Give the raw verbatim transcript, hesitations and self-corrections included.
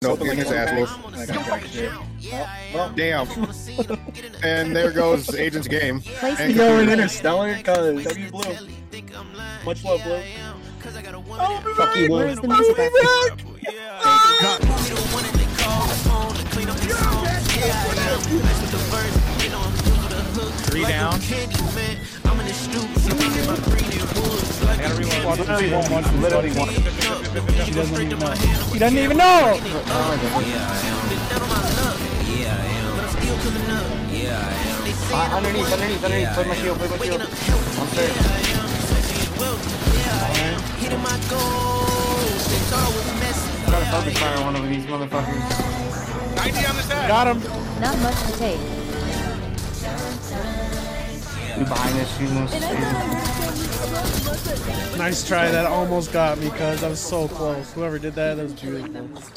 Nope, getting his ass whooped. I got jack shit. Oh, Damn. And there goes Agent's game. And yo, in Interstellar, cause W Blue. Much love, Blue. Fuck you, Blue. Where's the music back? Three down. I gotta rewind. Literally one. Literally one. He doesn't even know. He doesn't even know! Uh, underneath, underneath, underneath. Play my shield, play my shield. I'm sorry. I gotta focus fire one of these motherfuckers. ninety on the side. Got him! Not much to take. We behind this, she's most Nice try, that almost got me, cuz I was so close. Whoever did that, that was beautiful.